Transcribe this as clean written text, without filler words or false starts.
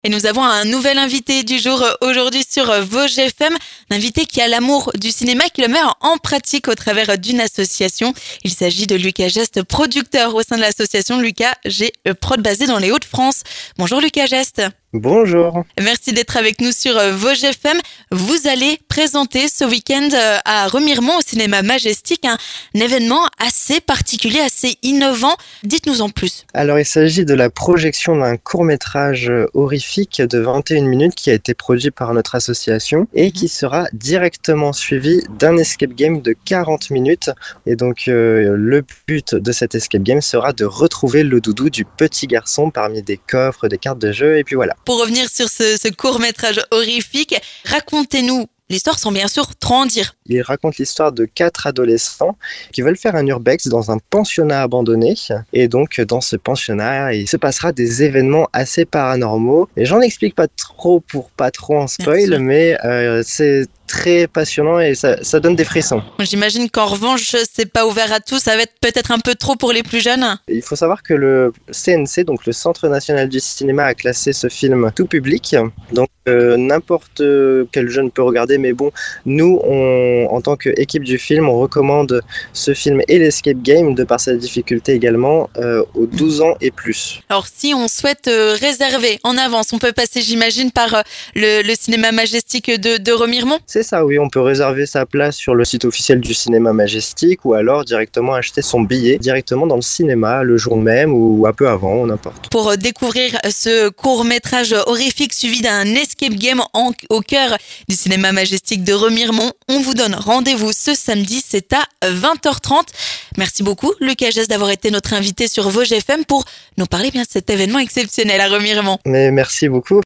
Et nous avons un nouvel invité du jour aujourd'hui sur Vosges FM, un invité qui a l'amour du cinéma, qui le met en pratique au travers d'une association. Il s'agit de Lucas Geste, producteur au sein de l'association Lucas G Prod basée dans les Hauts-de-France. Bonjour Lucas Geste. Bonjour. Merci d'être avec nous sur Vosges FM. Vous allez présenter ce week-end à Remiremont au cinéma Majestic un événement assez particulier, assez innovant. Dites-nous en plus. Alors il s'agit de la projection d'un court-métrage horrifique de 21 minutes qui a été produit par notre association et qui sera directement suivi d'un escape game de 40 minutes. Et donc le but de cet escape game sera de retrouver le doudou du petit garçon parmi des coffres, des cartes de jeu et puis voilà. Pour revenir sur ce court-métrage horrifique, racontez-nous l'histoire sans bien sûr trop en dire. Il raconte l'histoire de 4 adolescents qui veulent faire un urbex dans un pensionnat abandonné. Et donc, dans ce pensionnat, il se passera des événements assez paranormaux. Et j'en explique pas trop pour pas trop en spoil, mais c'est très passionnant et ça donne des frissons. J'imagine qu'en revanche, c'est pas ouvert à tous, ça va être peut-être un peu trop pour les plus jeunes. Il faut savoir que le CNC, donc le Centre National du Cinéma, a classé ce film tout public. Donc, n'importe quel jeune peut regarder, mais bon, nous, en tant qu'équipe du film, on recommande ce film et l'escape game, de par sa difficulté également, aux 12 ans et plus. Alors, si on souhaite réserver en avance, on peut passer, j'imagine, par le cinéma Majestic de Remiremont. C'est ça, oui, on peut réserver sa place sur le site officiel du cinéma Majestic ou alors directement acheter son billet directement dans le cinéma le jour même ou un peu avant, n'importe. Pour découvrir ce court-métrage horrifique suivi d'un escape game au cœur du cinéma Majestic de Remiremont, on vous donne rendez-vous ce samedi, c'est à 20h30. Merci beaucoup Lucas Geste d'avoir été notre invité sur Vosges FM pour nous parler bien de cet événement exceptionnel à Remiremont. Mais merci beaucoup.